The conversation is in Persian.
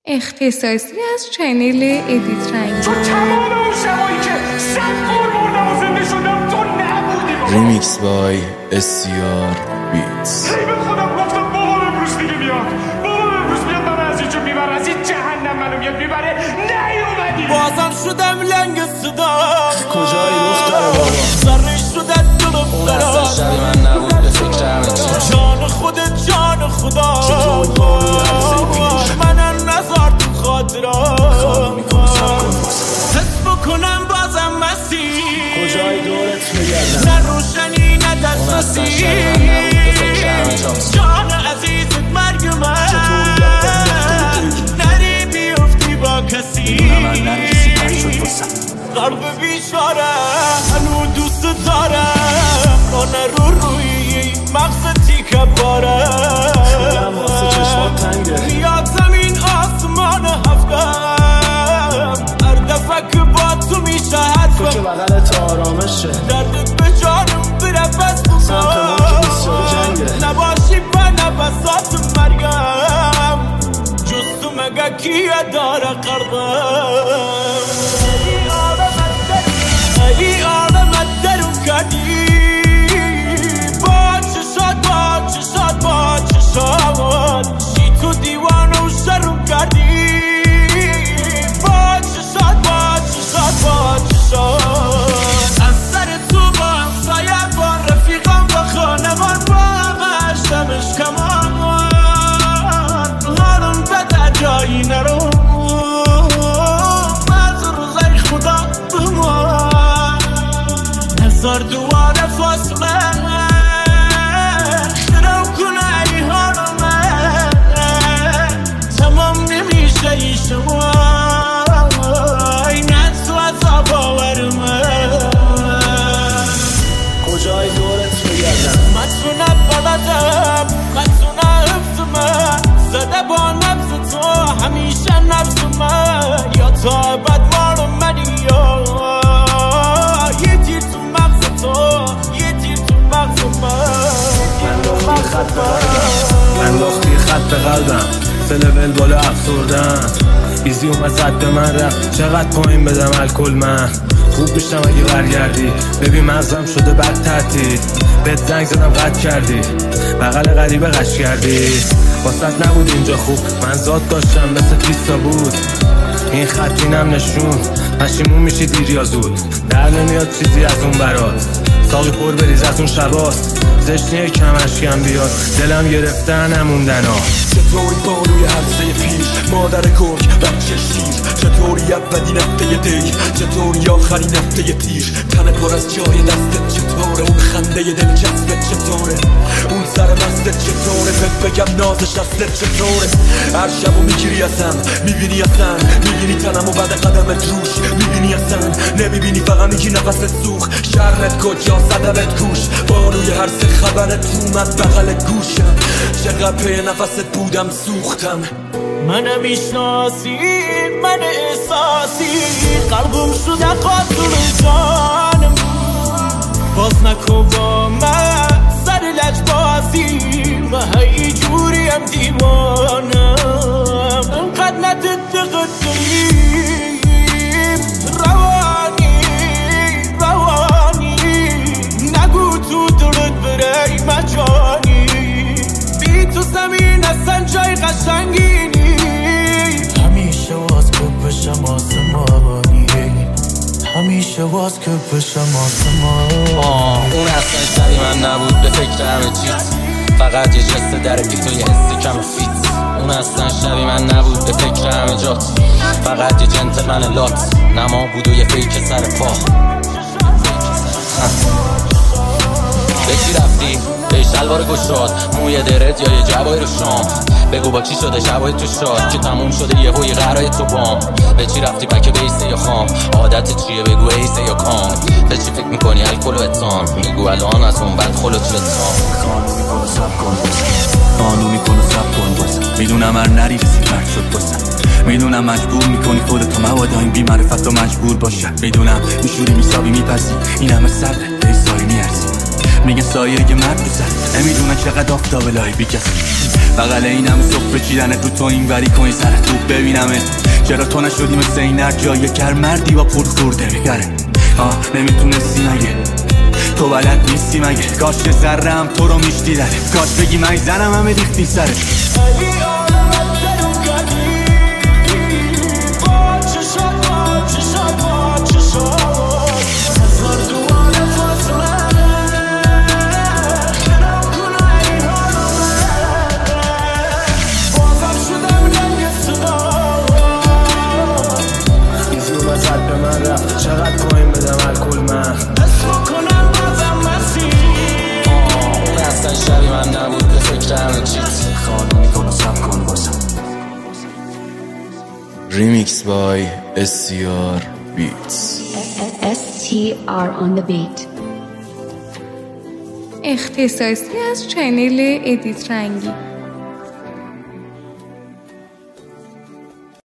اختصاصی از چنل ادیت رنگی. تو تمام اون شبایی که صد بار مردم و زنده شدم تو نبودی بابا. ریمیکس بای SCR بیتس. هی به خودم گفتم بابا امروز دیگه میاد، بابا امروز میاد من از اینجا میبره، از این جهنم منو میاد میبره. نیومدی بازم شدم لنگ صدا. کجایی دختر بابا؟ سرش شده دلم اون اصلا شبی من نبود به فکر همه چی. جان خودت جان خدا منم نذار تو خاطرات حس بکنم بازم مسیح. کجایی دورت میگردم؟ نه روشنی نه دسترسی. جان عزیزت مرگ من نری بیفتی با کسی. قلب بیچاره هنو دوست دارم رانه روی مغز تیکه باره. میاد زمین آسمان هفتم هر دفعه که با تو میشه حرفم. تو که بغلت آرامشه دردت به جانم بره بس بکن. نباشی به نفسات مرگم جز تو مگه کیه داره قربم. ای آدمت درون کردی با چشات شی تو دیوان و شروع کردی با چشات از سر تو با همسایه با رفیقان با خانمان با همش دمش کمان حالم بده جایی نرو از روزای خدا بمان هزار دوار فاصله درو کنه ای حالمه تمام نمیشه ای شما این از تو از باورمه. کجای دورت میگردم؟ متونه بلدم قطونه حفظمه زده با نفس تو همیشه نفسمه یا تا بد مارو منی یا یه تیر تو مغز تو یه تیر تو مغز من داختی خط به قلبم فلول بالا افسردم ایزی اومد زد به من رفت چقدر پایین بدم الکل من خوب میشم اگه برگردی. ببین مغزم شده بد ترتیب بهت زنگ زدم قطع کردی بغل غریبه قش کردی واسط نبود اینجا خوب من ذات داشتم مثل پیستا بود این خطینم نشون پشیمون میشی دیر یا زود در نمیاد چیزی از اون برات ساقی پر بریز از اون شباست زشنیه کمشکم بیاد دلم گرفتن نموندن ها. چطوری باروی حرسه پیش مادر کرک بچه شیر چطوری اولین هفته دی چطوری آخرین هفته تیر تن پر از جای دستت چطوره اون خنده دلچسبت چطوره اون سر مستت چطوره بگم نازش هستت چطوره هر شبو میگیری اصلا میبینی اصلا میبینی تنمو بعد قدمت روش میبینی اصلا نمیبینی فقط میگی نفست سوخ شرمت کجا صدمت گوش باروی هر سه خبرت اومد بغل گوشم چقدر پی نفست بودم سوختم. من میشناسی من احساسی قلبم شده قاتل جانم باز نکن با من سر لجبازی من هی جوریم دیوانم انقدر ندد قدریم روانی نگو تو دلت بره مجانی بی تو زمین اصلا جای قشنگینی همیشه واز که بشم آسمانی همیشه واز که بشم آسمانی. اون اصلا شبی من نبود به فکر همه چیز فقط یه جسته در پیت و یه حسی کم فیت. اون اصلا شبی من نبود به فکر همه جات فقط یه جنتلمن لات نما بود و یه فیک سر پا. به چی رفتی؟ به شلوار گشاد موی درت یا یه جوای رو شام بگو با چی شده شبای تو شاد که تموم شده یه هوی قرای تو بام. به چی رفتی پک بیسه یا خام عادت چیه بگو ایسه یا کام به چی فکر میکنی الکل و اتام میگو الان از اون بعد خلوت شدتام. قانون میکنه سب کن بازم میدونم هر نری رسید مرد شد بازم میدونم مجبور میکنی خودتو موادا این بی معرفت و مجبور باشه میدونم میشوری میسابی میپسی این همه صبره به سایی میارزی میگه سایه یه مرد بزن نمیدونن چقدر آفتاب الهی بیکسی بغل اینم صبح چیدن تو این وری کنی سر تو ببینمت. چرا تو نشدی مثل این هر جای کر مردی با پول خورده بگره. نمیتونستی مگه تو بلد نیستی مگه؟ کاش ذرم تو رو میشتیدن، کاش بگی من زنم همه ریختی سرش. چقدر پایین بدم الکل من اسم کنم بازم مسیح اون اصلا شبی من نبود به فکر همه چیز خانونی کن و سب کن بازم. ریمیکس بای STR Beats. STR on the beat. اختصاصی از چنل ادیت رنگی.